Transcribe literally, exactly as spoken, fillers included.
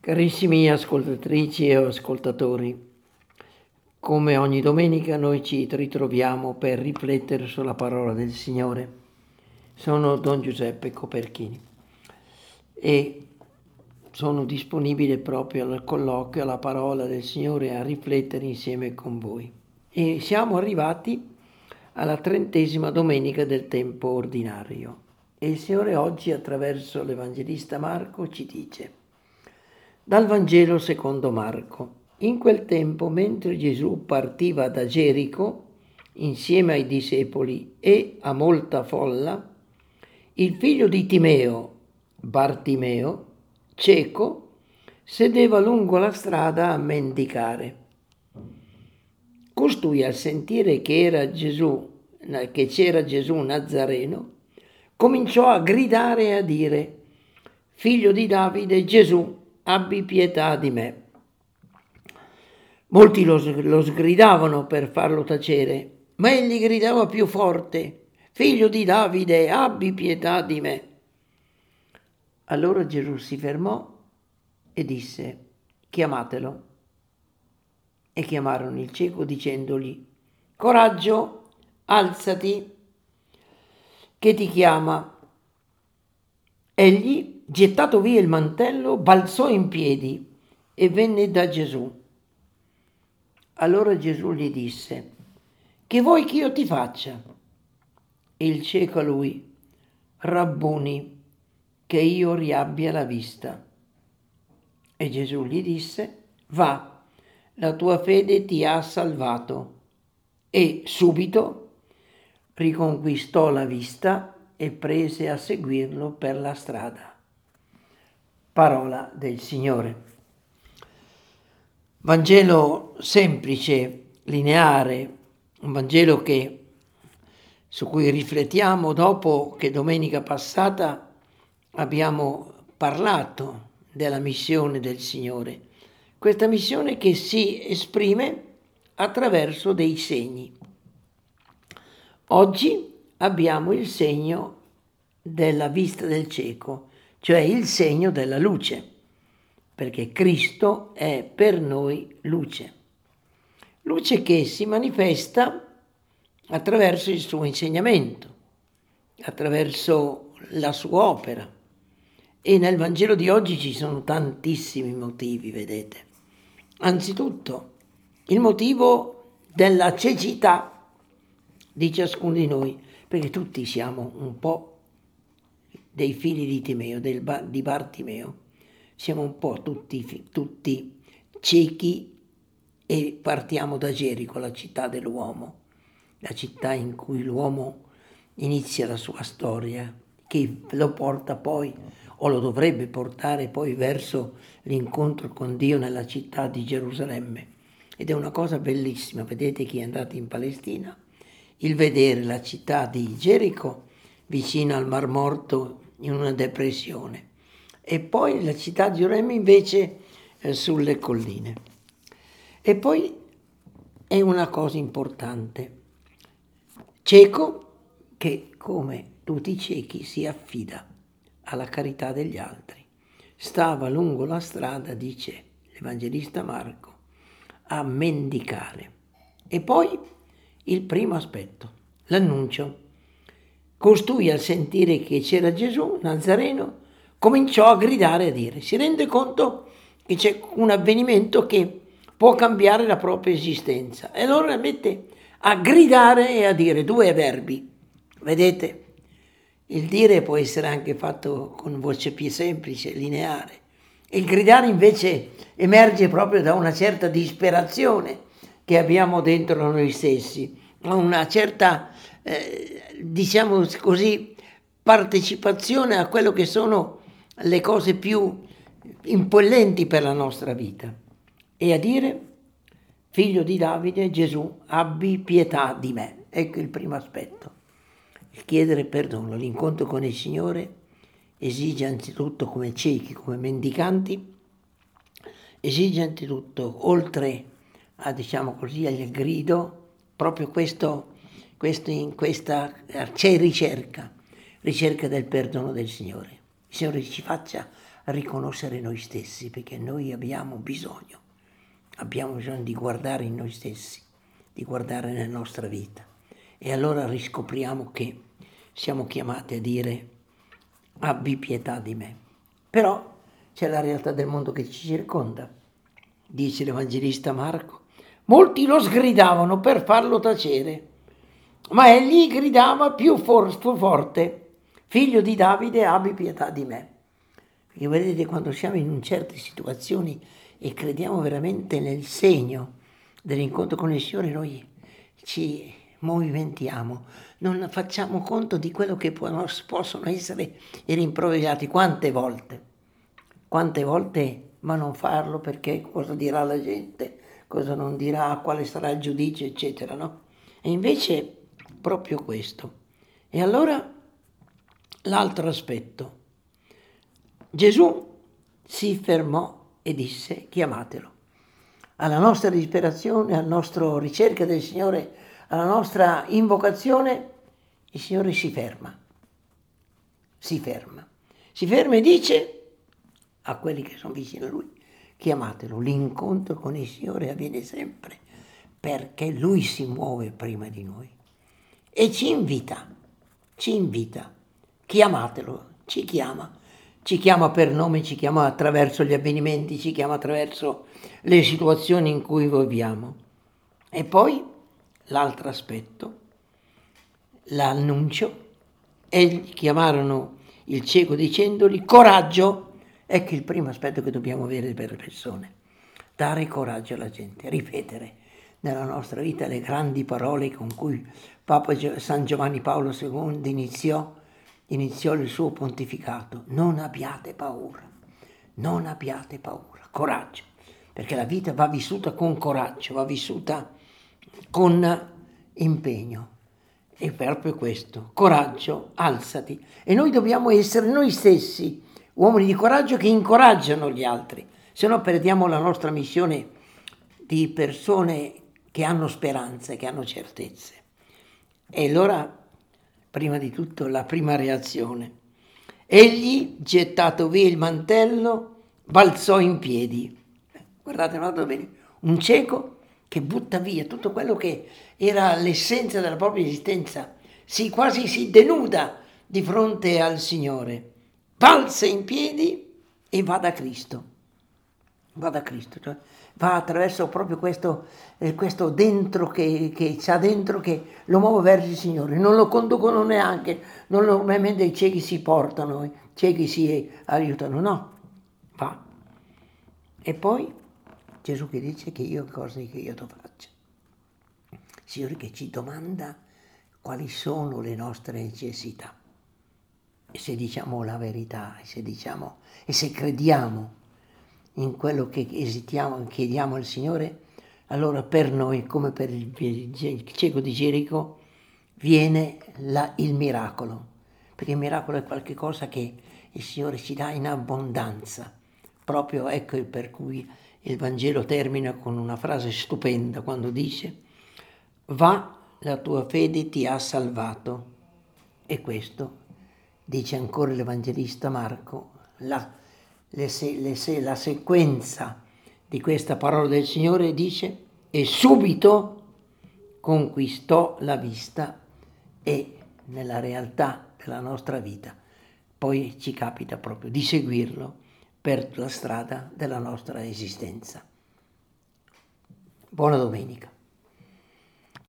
Carissimi ascoltatrici e ascoltatori, come ogni domenica noi ci ritroviamo per riflettere sulla parola del Signore. Sono Don Giuseppe Coperchini e sono disponibile proprio al colloquio, alla parola del Signore, a riflettere insieme con voi. E siamo arrivati alla trentesima domenica del tempo ordinario e il Signore oggi attraverso l'Evangelista Marco ci dice: dal Vangelo secondo Marco. In quel tempo, mentre Gesù partiva da Gerico insieme ai discepoli e a molta folla, il figlio di Timeo, Bartimeo, cieco, sedeva lungo la strada a mendicare. Costui, al sentire che era Gesù, che c'era Gesù Nazareno, cominciò a gridare e a dire: Figlio di Davide, Gesù, abbi pietà di me. Molti lo, lo sgridavano per farlo tacere, ma egli gridava più forte: Figlio di Davide, abbi pietà di me. Allora Gesù si fermò e disse: chiamatelo. E chiamarono il cieco dicendogli: coraggio, alzati, che ti chiama. Egli, gettato via il mantello, balzò in piedi e venne da Gesù. Allora Gesù gli disse: che vuoi che io ti faccia? E il cieco a lui: Rabbuni, che io riabbia la vista. E Gesù gli disse: va, la tua fede ti ha salvato. E subito riconquistò la vista e prese a seguirlo per la strada. Parola del Signore. Vangelo semplice, lineare, un Vangelo che, su cui riflettiamo dopo che domenica passata abbiamo parlato della missione del Signore. Questa missione che si esprime attraverso dei segni. Oggi abbiamo il segno della vista del cieco, cioè il segno della luce, perché Cristo è per noi luce. Luce che si manifesta attraverso il suo insegnamento, attraverso la sua opera. E nel Vangelo di oggi ci sono tantissimi motivi, vedete. Anzitutto, il motivo della cecità di ciascuno di noi, perché tutti siamo un po' dei figli di Timeo, del, di Bartimeo, siamo un po' tutti, tutti ciechi e partiamo da Gerico, la città dell'uomo, la città in cui l'uomo inizia la sua storia, che lo porta poi, o lo dovrebbe portare poi verso l'incontro con Dio nella città di Gerusalemme. Ed è una cosa bellissima, vedete chi è andato in Palestina, il vedere la città di Gerico vicino al Mar Morto in una depressione e poi la città di Gerusalemme invece eh, sulle colline. E poi è una cosa importante, cieco che come tutti i ciechi si affida alla carità degli altri. Stava lungo la strada, dice l'Evangelista Marco, a mendicare. E poi il primo aspetto, l'annuncio. Costui, al sentire che c'era Gesù Nazareno, cominciò a gridare e a dire, si rende conto che c'è un avvenimento che può cambiare la propria esistenza. E allora mette a gridare e a dire, due verbi. Vedete? Il dire può essere anche fatto con voce più semplice, lineare. Il gridare invece emerge proprio da una certa disperazione che abbiamo dentro noi stessi, una certa, eh, diciamo così, partecipazione a quello che sono le cose più impellenti per la nostra vita. E a dire, figlio di Davide, Gesù, abbi pietà di me. Ecco il primo aspetto. Il chiedere perdono, l'incontro con il Signore esige anzitutto, come ciechi, come mendicanti, esige anzitutto, oltre a, diciamo così, al grido, proprio questo, questo in questa, c'è ricerca, ricerca del perdono del Signore. Il Signore ci faccia riconoscere noi stessi, perché noi abbiamo bisogno, abbiamo bisogno di guardare in noi stessi, di guardare nella nostra vita. E allora riscopriamo che siamo chiamati a dire: abbi pietà di me. Però c'è la realtà del mondo che ci circonda. Dice l'Evangelista Marco: molti lo sgridavano per farlo tacere, ma egli gridava più, for- più forte: figlio di Davide, abbi pietà di me. Perché vedete, quando siamo in certe situazioni e crediamo veramente nel segno dell'incontro con il Signore, noi ci movimentiamo, non facciamo conto di quello che può- possono essere i rimproveriati. Quante volte, quante volte, ma non farlo perché cosa dirà la gente, cosa non dirà, quale sarà il giudizio, eccetera, no? E invece proprio questo. E allora l'altro aspetto. Gesù si fermò e disse: chiamatelo. Alla nostra disperazione, alla nostra ricerca del Signore, alla nostra invocazione, il Signore si ferma, si ferma, si ferma e dice a quelli che sono vicini a Lui: chiamatelo. L'incontro con il Signore avviene sempre perché Lui si muove prima di noi e ci invita, ci invita, chiamatelo, ci chiama. Ci chiama per nome, ci chiama attraverso gli avvenimenti, ci chiama attraverso le situazioni in cui viviamo. E poi l'altro aspetto, l'annuncio, e chiamarono il cieco dicendogli: coraggio. Ecco il primo aspetto che dobbiamo avere per le persone: dare coraggio alla gente, ripetere nella nostra vita le grandi parole con cui Papa San Giovanni Paolo secondo iniziò iniziò il suo pontificato: non abbiate paura, non abbiate paura, coraggio, perché la vita va vissuta con coraggio, va vissuta con impegno. E proprio questo, coraggio, alzati. E noi dobbiamo essere noi stessi uomini di coraggio che incoraggiano gli altri, se no perdiamo la nostra missione di persone che hanno speranze, che hanno certezze. E allora, prima di tutto, la prima reazione. Egli, gettato via il mantello, balzò in piedi. Guardate, guardate bene, un cieco che butta via tutto quello che era l'essenza della propria esistenza, si, quasi si denuda di fronte al Signore, balza in piedi e va da Cristo, va da Cristo, cioè va attraverso proprio questo, eh, questo dentro che, che c'ha dentro, che lo muove verso il Signore. Non lo conducono neanche, non normalmente i ciechi si portano, i ciechi si aiutano, no, va. E poi Gesù che dice che io cose che io ti faccio. Signore che ci domanda quali sono le nostre necessità. E se diciamo la verità, e se diciamo, e se crediamo in quello che esitiamo, chiediamo al Signore, allora per noi, come per il, il cieco di Gerico, viene la, il miracolo. Perché il miracolo è qualcosa che il Signore ci dà in abbondanza. Proprio ecco per cui il Vangelo termina con una frase stupenda quando dice: va, la tua fede ti ha salvato. E questo dice ancora l'Evangelista Marco, la, le, le, la sequenza di questa parola del Signore dice: e subito conquistò la vista. E nella realtà della nostra vita poi ci capita proprio di seguirlo per la strada della nostra esistenza. Buona domenica.